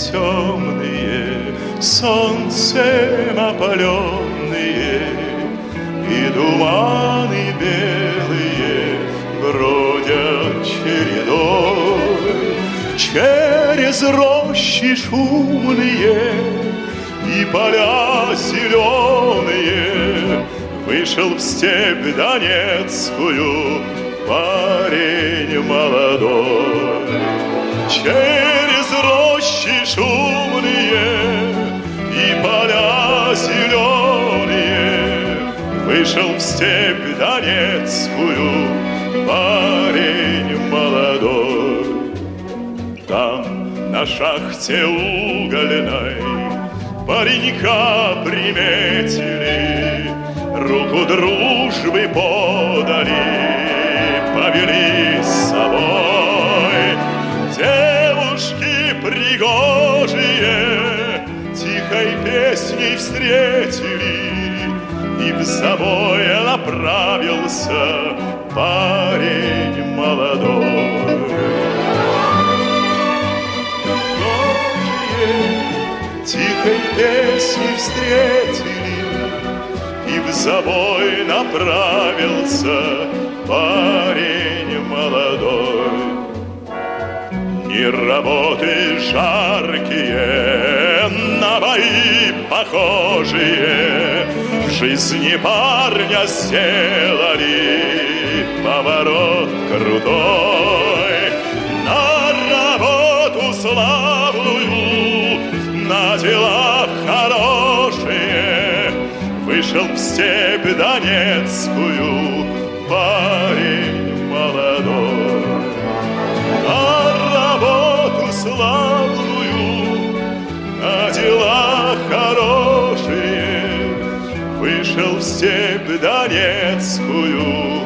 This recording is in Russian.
темные, солнцем опаленные, и туманы белые бродят чередой через рощи шумные и поля зеленые. Вышел в степь донецкую парень молодой. Через рощи шумные и поля зеленые вышел в степь донецкую парень молодой. Там на шахте угольной паренька приметили, руку дружбы подали, повели с собой. Девушки пригожие тихой песней встретили, и в забой направился парень молодой. Тихой песней встретили, и в забой направился парень молодой. И работы жаркие, на бои похожие, в жизни парня сделали поворот крутой. На работу славную, на дела хорошие вышел в степь донецкую парень молодой. На работу славную, на дела хорошие вышел в степь донецкую